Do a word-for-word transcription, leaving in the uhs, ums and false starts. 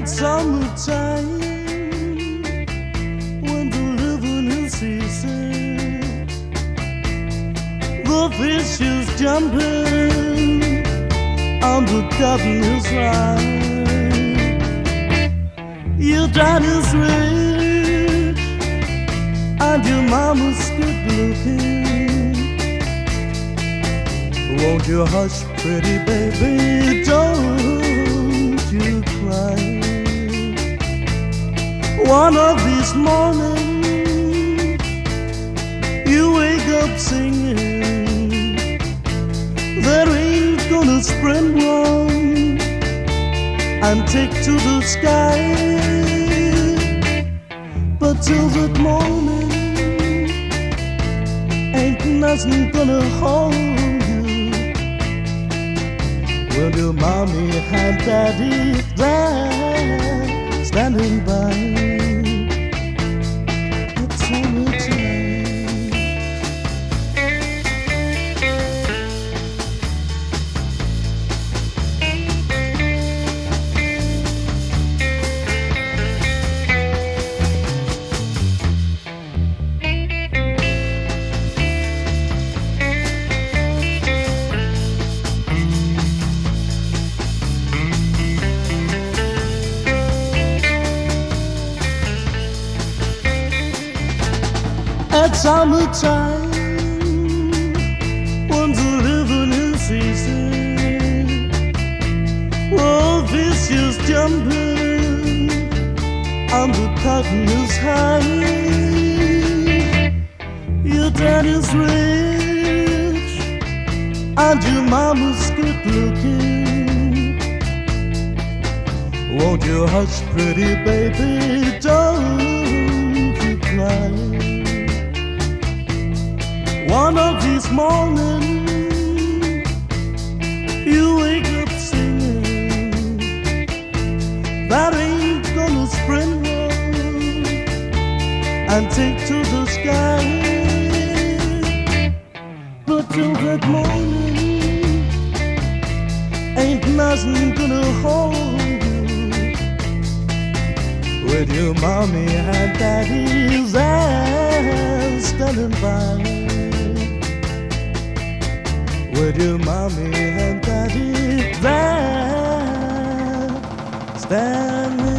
summertime, when the living is easy, the fish is jumping and the cotton is high. Your daddy's rich and your mama's good looking. Won't you hush, pretty baby, don't you cry. One of these mornings you wake up singing that ain't gonna spring wrong and take to the sky. But till that morning ain't nothing gonna hold you. Well, your mommy and daddy there standing by. It's summertime. At summertime, when the living is easy, oh, fish is jumping and the cotton is high. Your daddy's rich and your mama's good looking. Won't you hush, pretty baby, don't you cry. One of these mornings you wake up singing that ain't gonna spring wrong and take to the sky. But till that morning ain't nothing gonna hold you with your mommy and daddy there standing by. With your mommy and daddy there standing